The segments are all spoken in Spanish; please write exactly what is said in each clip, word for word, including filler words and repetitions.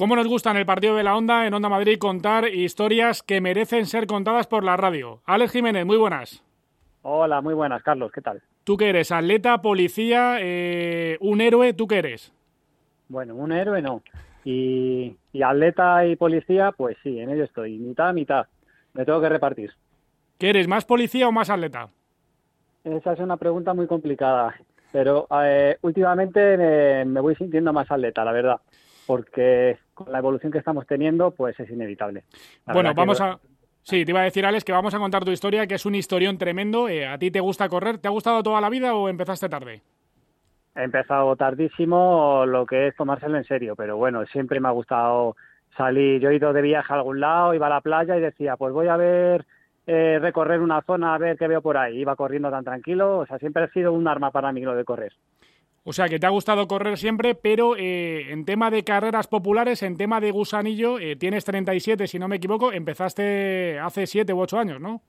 ¿Cómo nos gusta en el partido de la Onda, en Onda Madrid, contar historias que merecen ser contadas por la radio? Alex Jiménez, muy buenas. Hola, muy buenas, Carlos, ¿qué tal? ¿Tú qué eres? ¿Atleta, policía, eh, un héroe? ¿Tú qué eres? Bueno, un héroe no. Y, y atleta y policía, pues sí, en ello estoy, mitad a mitad. Me tengo que repartir. ¿Qué eres, más policía o más atleta? Esa es una pregunta muy complicada, pero eh, últimamente me, me voy sintiendo más atleta, la verdad, porque con la evolución que estamos teniendo, pues es inevitable. La Bueno, verdad que vamos a... Sí, te iba a decir, Alex, que vamos a contar tu historia, que es un historión tremendo. Eh, ¿A ti te gusta correr? ¿Te ha gustado toda la vida o empezaste tarde? he empezado tardísimo lo que es tomárselo en serio, pero bueno, siempre me ha gustado salir. Yo he ido de viaje a algún lado, iba a la playa y decía, pues voy a ver, eh, recorrer una zona, a ver qué veo por ahí. Iba corriendo tan tranquilo, o sea, siempre ha sido un arma para mí lo de correr. O sea, que te ha gustado correr siempre, pero eh, en tema de carreras populares, en tema de gusanillo, eh, tienes treinta y siete, si no me equivoco, empezaste hace siete u ocho años, ¿no?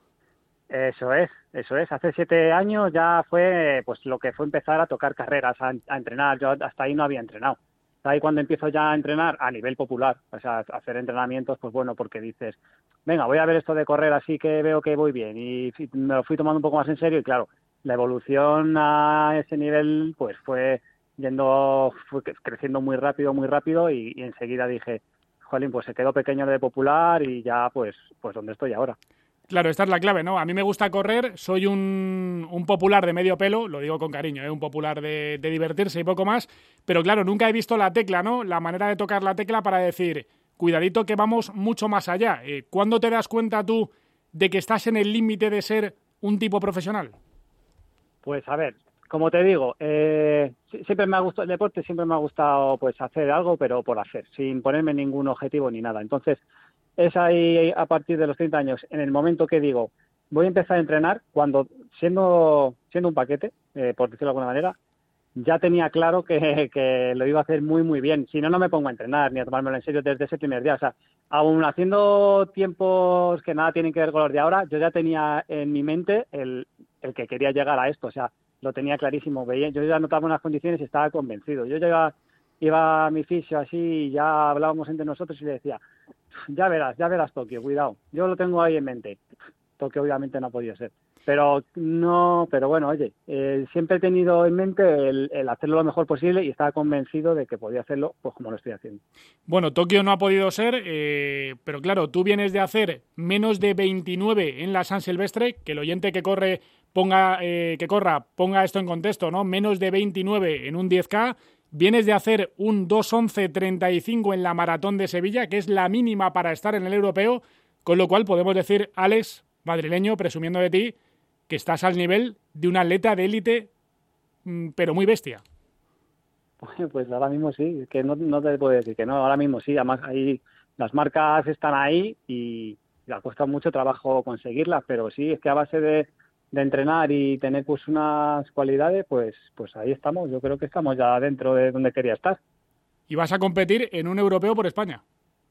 Eso es, eso es. Hace siete años ya fue pues lo que fue empezar a tocar carreras, a, a entrenar. Yo hasta ahí no había entrenado. Hasta ahí cuando empiezo ya a entrenar a nivel popular, o sea, a hacer entrenamientos, pues bueno, porque dices, venga, voy a ver esto de correr así que veo que voy bien. Y me lo fui tomando un poco más en serio y claro, la evolución a ese nivel pues fue yendo, fue creciendo muy rápido, muy rápido y, y enseguida dije, jolín, pues se quedó pequeño lo de popular y ya pues, pues donde estoy ahora. Claro, esta es la clave, ¿no? A mí me gusta correr, soy un, un popular de medio pelo, lo digo con cariño, ¿eh? Un popular de, de divertirse y poco más, pero claro, nunca he visto la tecla, ¿no? La manera de tocar la tecla para decir, cuidadito que vamos mucho más allá. Eh, ¿Cuándo te das cuenta tú de que estás en el límite de ser un tipo profesional? Pues a ver, como te digo, eh, siempre me ha gustado el deporte, siempre me ha gustado pues hacer algo, pero por hacer, sin ponerme ningún objetivo ni nada. Entonces, es ahí a partir de los treinta años, en el momento que digo, voy a empezar a entrenar, cuando siendo, siendo un paquete, eh, por decirlo de alguna manera, ya tenía claro que, que lo iba a hacer muy, muy bien. Si no, no me pongo a entrenar ni a tomármelo en serio desde ese primer día. O sea, aún haciendo tiempos que nada tienen que ver con los de ahora, yo ya tenía en mi mente el, el que quería llegar a esto. O sea, lo tenía clarísimo. Veía, yo ya notaba unas condiciones y estaba convencido. Yo ya iba, iba a mi fisio así y ya hablábamos entre nosotros y le decía, ya verás, ya verás Tokio, cuidado. Yo lo tengo ahí en mente. Tokio obviamente no ha podido ser. Pero no, pero bueno, oye, eh, siempre he tenido en mente el, el hacerlo lo mejor posible y estaba convencido de que podía hacerlo pues como lo estoy haciendo. Bueno, Tokio no ha podido ser, eh, pero claro, tú vienes de hacer menos de veintinueve en la San Silvestre, que el oyente que corre ponga eh, que corra ponga esto en contexto, ¿no? Menos de veintinueve en un diez K, vienes de hacer un dos once treinta y cinco en la Maratón de Sevilla, que es la mínima para estar en el europeo, con lo cual podemos decir, Alex, madrileño, presumiendo de ti, que estás al nivel de un atleta de élite, pero muy bestia. Pues ahora mismo sí, que no, no te puedo decir que no, ahora mismo sí, además ahí las marcas están ahí y ha costado mucho trabajo conseguirlas, pero sí, es que a base de, de entrenar y tener pues unas cualidades, pues, pues ahí estamos, yo creo que estamos ya dentro de donde quería estar. Y vas a competir en un europeo por España.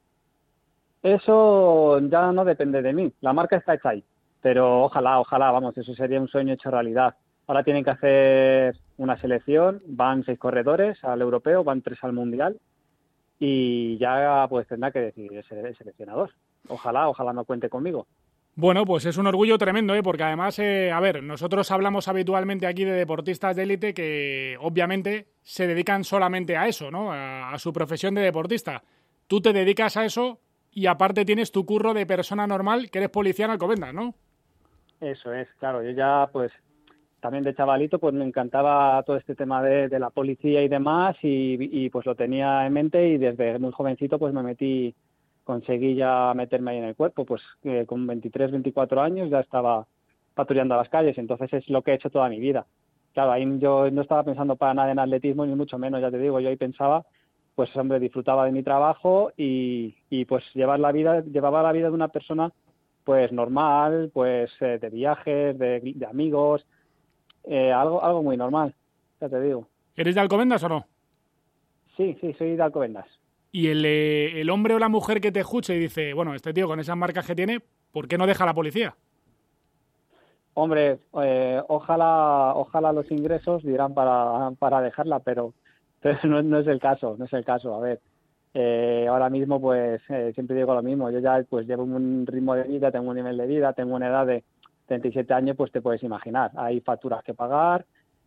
Eso ya no depende de mí, la marca está hecha ahí, pero ojalá, ojalá, vamos, eso sería un sueño hecho realidad. Ahora tienen que hacer una selección, van seis corredores al europeo, van tres al mundial y ya pues tendrá que decidir ese seleccionador. Ojalá, ojalá no cuente conmigo. Bueno, pues es un orgullo tremendo, ¿eh? Porque además, eh, a ver, nosotros hablamos habitualmente aquí de deportistas de élite que obviamente se dedican solamente a eso, ¿no? A, a su profesión de deportista. Tú te dedicas a eso y aparte tienes tu curro de persona normal, que eres policía en Alcobendas, ¿no? Eso es, claro, yo ya pues también de chavalito pues me encantaba todo este tema de, de la policía y demás y, y pues lo tenía en mente y desde muy jovencito pues me metí, conseguí ya meterme ahí en el cuerpo, pues eh, con veintitrés, veinticuatro años ya estaba patrullando a las calles, entonces es lo que he hecho toda mi vida. Claro, ahí yo no estaba pensando para nada en atletismo ni mucho menos, ya te digo, yo ahí pensaba, pues hombre, disfrutaba de mi trabajo y, y pues llevar la vida, llevaba la vida de una persona pues normal, pues eh, de viajes, de, de amigos, eh, algo, algo muy normal, ya te digo. ¿Eres de Alcobendas o no? Sí, sí, soy de Alcobendas. Y el, eh, el hombre o la mujer que te escuche y dice, bueno, este tío con esas marcas que tiene, ¿por qué no deja a la policía? Hombre, eh, ojalá, ojalá los ingresos dirán para, para dejarla, pero, pero no, no es el caso, no es el caso. A ver, eh, ahora mismo, pues eh, siempre digo lo mismo, yo ya pues llevo un ritmo de vida, tengo un nivel de vida, tengo una edad de treinta y siete años, pues te puedes imaginar, hay facturas que pagar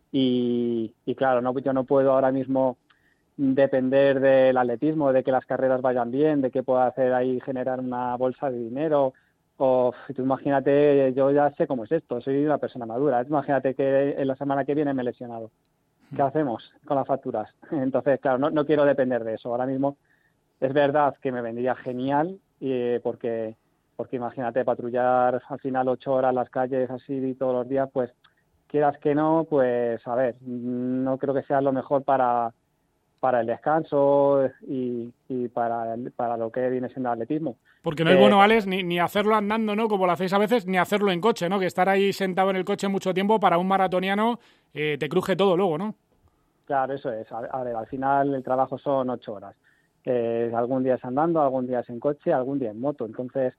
y, y claro, no, yo no puedo ahora mismo depender del atletismo, de que las carreras vayan bien, de que pueda hacer ahí generar una bolsa de dinero. O tú imagínate, yo ya sé cómo es esto, soy una persona madura. Imagínate que en la semana que viene me he lesionado. ¿Qué hacemos con las facturas? Entonces, claro, no, no quiero depender de eso. Ahora mismo es verdad que me vendría genial eh, porque, porque imagínate patrullar al final ocho horas las calles así todos los días, pues quieras que no, pues a ver, no creo que sea lo mejor para para el descanso y, y para, el, para lo que viene siendo el atletismo. Porque no es bueno, Alex, ni, ni hacerlo andando, ¿no? Como lo hacéis a veces, ni hacerlo en coche, ¿no? Que estar ahí sentado en el coche mucho tiempo para un maratoniano eh, te cruje todo luego, ¿no? Claro, eso es. A, a ver, al final el trabajo son ocho horas. Eh, algún día es andando, algún día es en coche, algún día en moto. Entonces,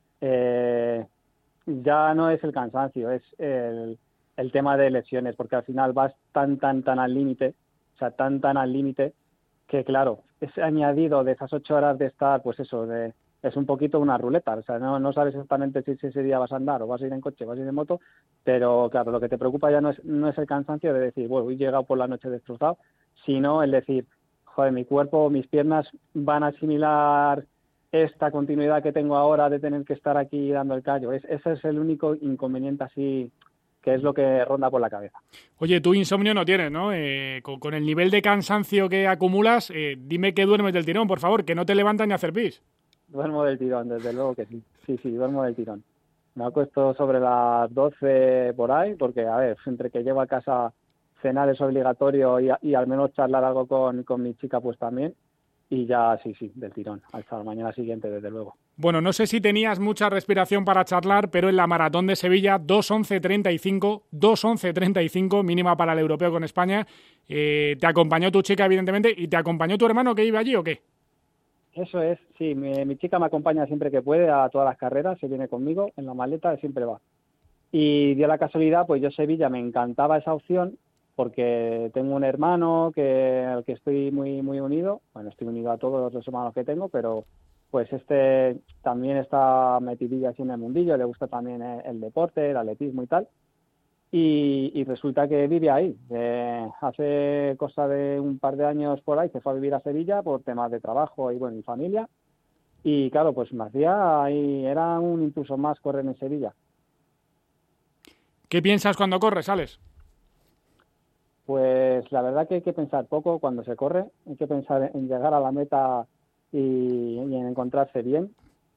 eh, ya no es el cansancio, es el, el tema de lesiones, porque al final vas tan, tan, tan al límite, o sea, tan, tan al límite, que claro, ese añadido de esas ocho horas de estar, pues eso, de, es un poquito una ruleta, o sea, no, no sabes exactamente si, si ese día vas a andar o vas a ir en coche o vas a ir en moto, pero claro, lo que te preocupa ya no es, no es el cansancio de decir, bueno, he llegado por la noche destrozado, sino el decir, joder, mi cuerpo, mis piernas van a asimilar esta continuidad que tengo ahora de tener que estar aquí dando el callo. Es, ese es el único inconveniente así que es lo que ronda por la cabeza. Oye, tú insomnio no tienes, ¿no? Eh, con, con el nivel de cansancio que acumulas, eh, dime que duermes del tirón, por favor, que no te levantas ni a hacer pis. Duermo del tirón, desde luego que sí. Sí, sí, duermo del tirón. Me acuesto sobre las doce por ahí, porque, a ver, entre que llevo a casa cenar es obligatorio y, y al menos charlar algo con, con mi chica, pues también. Y ya, sí, sí, del tirón, hasta la mañana siguiente, desde luego. Bueno, no sé si tenías mucha respiración para charlar, pero en la Maratón de Sevilla, dos once treinta y cinco, dos once treinta y cinco, mínima para el europeo con España. Eh, ¿Te acompañó tu chica, evidentemente, y te acompañó tu hermano que iba allí o qué? Eso es, sí, mi, mi chica me acompaña siempre que puede a todas las carreras, se viene conmigo en la maleta, siempre va. Y dio la casualidad, pues yo Sevilla me encantaba esa opción, porque tengo un hermano que al que estoy muy muy unido, bueno, estoy unido a todos los hermanos que tengo, pero pues este también está metidillo así en el mundillo, le gusta también el, el deporte, el atletismo y tal, y, y resulta que vive ahí. Eh, hace cosa de un par de años por ahí se fue a vivir a Sevilla por temas de trabajo y bueno, y familia, y claro, pues me hacía ahí, era un impulso más correr en Sevilla. ¿Qué piensas cuando corres, Alex? Pues la verdad que hay que pensar poco cuando se corre, hay que pensar en llegar a la meta y, y en encontrarse bien.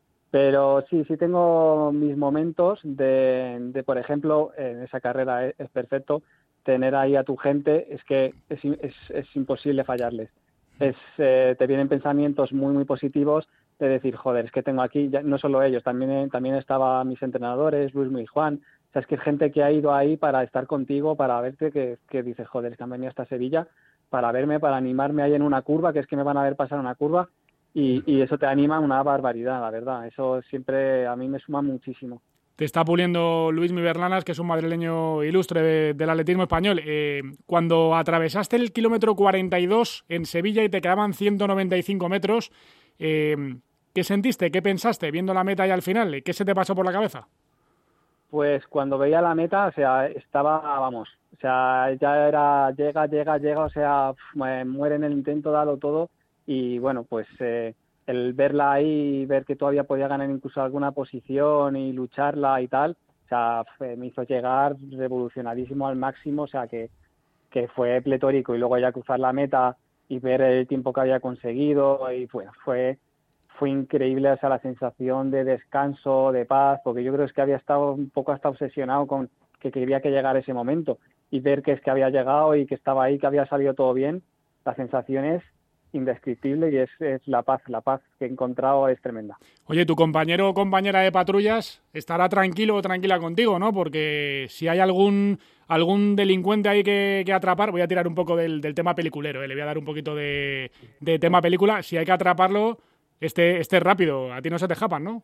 Pero sí, sí tengo mis momentos de, de, por ejemplo, en esa carrera es, es perfecto, tener ahí a tu gente, es que es, es, es imposible fallarles. Es, eh, te vienen pensamientos muy, muy positivos de decir, joder, es que tengo aquí, ya, no solo ellos, también, también estaban mis entrenadores, Luis y Juan. O sea, es que es gente que ha ido ahí para estar contigo, para verte, que, que dices, joder, es que han venido hasta Sevilla para verme, para animarme ahí en una curva, que es que me van a ver pasar una curva, y, y eso te anima una barbaridad, la verdad. Eso siempre a mí me suma muchísimo. Te está puliendo Luis Mi Berlanas, que es un madrileño ilustre de, del atletismo español. Eh, cuando atravesaste el kilómetro cuarenta y dos en Sevilla y te quedaban ciento noventa y cinco metros, eh, ¿qué sentiste? ¿Qué pensaste viendo la meta y al final? ¿Qué se te pasó por la cabeza? Pues cuando veía la meta, o sea, estaba, vamos, o sea, ya era, llega, llega, llega, o sea, muere en el intento, dalo todo, y bueno, pues eh, el verla ahí y ver que todavía podía ganar incluso alguna posición y lucharla y tal, o sea, me hizo llegar revolucionadísimo al máximo, o sea, que, que fue pletórico, y luego ya cruzar la meta y ver el tiempo que había conseguido, y bueno, fue... fue increíble, o sea, la sensación de descanso, de paz, porque yo creo es que había estado un poco hasta obsesionado con que quería que llegara ese momento, y ver que es que había llegado y que estaba ahí, que había salido todo bien, la sensación es indescriptible y es, es la paz, la paz que he encontrado es tremenda. Oye, tu compañero o compañera de patrullas estará tranquilo o tranquila contigo, ¿no? Porque si hay algún algún delincuente ahí que, que atrapar, voy a tirar un poco del, del tema peliculero, ¿eh? Le voy a dar un poquito de, de tema película, si hay que atraparlo, este, este es rápido, a ti no se te escapan, ¿no?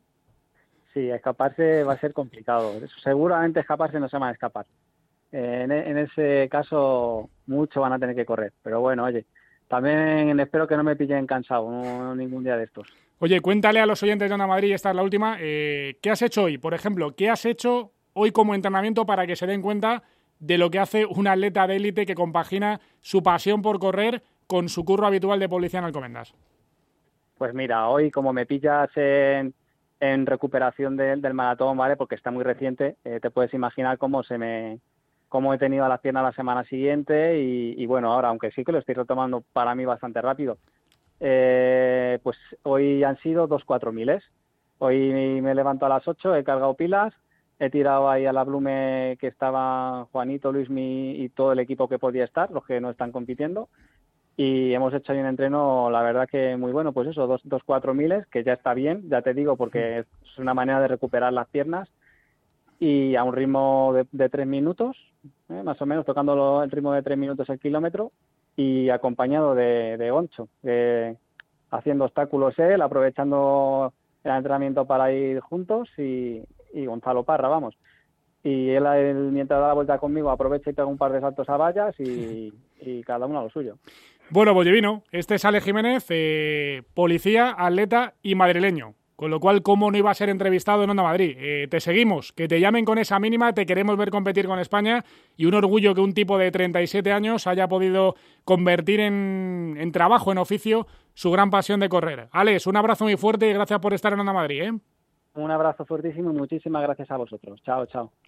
Sí, escaparse va a ser complicado, seguramente escaparse no se van a escapar. Eh, en, en ese caso mucho van a tener que correr, pero bueno, oye, también espero que no me pillen cansado, no, ningún día de estos. Oye, cuéntale a los oyentes de Onda Madrid, esta es la última, eh, ¿qué has hecho hoy? Por ejemplo, ¿qué has hecho hoy como entrenamiento para que se den cuenta de lo que hace un atleta de élite que compagina su pasión por correr con su curro habitual de policía en Alcobendas? Pues mira, hoy como me pillas en, en recuperación de, del maratón, ¿vale? Porque está muy reciente, eh, te puedes imaginar cómo se me cómo he tenido a las piernas la semana siguiente y, y bueno, ahora, aunque sí que lo estoy retomando para mí bastante rápido, eh, pues hoy han sido dos cuatro miles. Hoy me levanto a las ocho, he cargado pilas, he tirado ahí a la Blume que estaba Juanito, Luismi y todo el equipo que podía estar, los que no están compitiendo, y hemos hecho ahí un entreno, la verdad que muy bueno, pues eso, dos, dos cuatro miles, que ya está bien, ya te digo, porque es una manera de recuperar las piernas, y a un ritmo de, de tres minutos, ¿eh? Más o menos, tocando el ritmo de tres minutos el kilómetro, y acompañado de, de Oncho, de, haciendo obstáculos él, aprovechando el entrenamiento para ir juntos, y, y Gonzalo Parra, vamos. Y él, él, mientras da la vuelta conmigo, aprovecha y pega un par de saltos a vallas y, y cada uno a lo suyo. Bueno, pues divino. Este es Ale Jiménez, eh, policía, atleta y madrileño. Con lo cual, ¿cómo no iba a ser entrevistado en Onda Madrid? Eh, te seguimos, que te llamen con esa mínima, te queremos ver competir con España y un orgullo que un tipo de treinta y siete años haya podido convertir en, en trabajo, en oficio, su gran pasión de correr. Alex, un abrazo muy fuerte y gracias por estar en Onda Madrid, ¿eh? Un abrazo fuertísimo y muchísimas gracias a vosotros. Chao, chao.